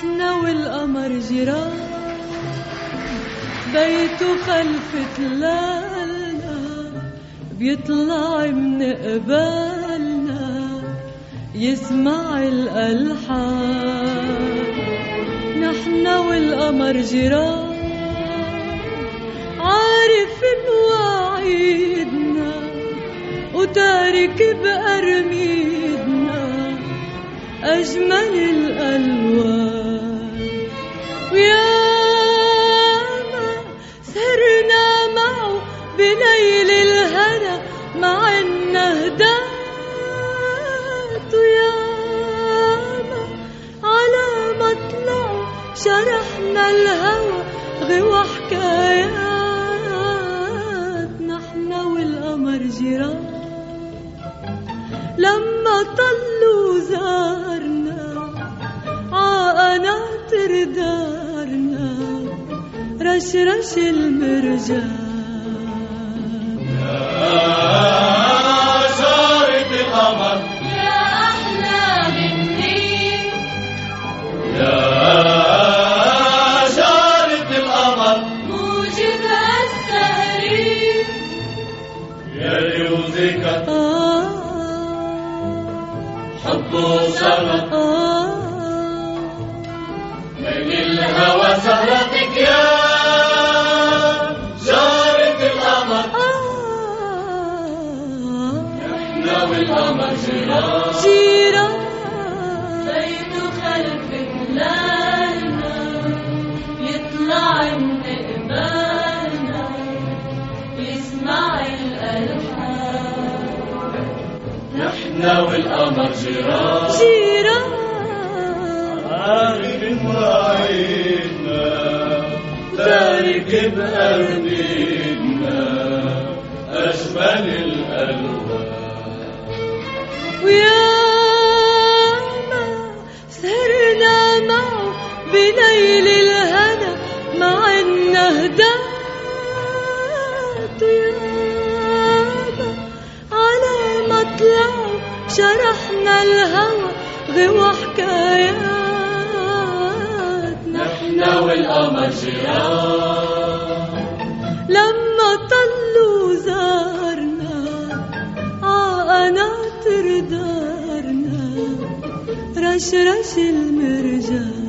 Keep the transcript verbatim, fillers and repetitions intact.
نحن والقمر جيران، بيته خلف تلالنا، بيطلع من قبالنا يسمع الألحان. نحن والقمر جيران، عارف مواعيدنا وتارك بأرميدنا أجمل الألوان. وياما سهرنا معه بليل الهنا مع النهدات، وياما على مطلعه شرحنا الهوى غوى حكايات. نحن والقمر جيران، لما طلوا زارنا عقناطر دارنا رشرش المرجان. يا شارة القمر يا أحلى مني، يا شارة القمر موجبها السهري يا لوزك آه حب وشرف آه من الهوى سهرتك يا شارة القمر. نحن والقمر جيران، جيران بيته خلف تلالنا، يطلع من قبالنا يسمع الألحان. نحن والقمر جيران، جيران عارف مواعيدنا تارك بأرميدنا أجمل الألوان. وياما سهرنا معه بليل الهنا مع النهدات، وياما على مطلعه شرحنا الهوى غوى حكايات. نحن والقمر جيران، لما طلوا زارنا عقناطر دارنا رشرش المرجان.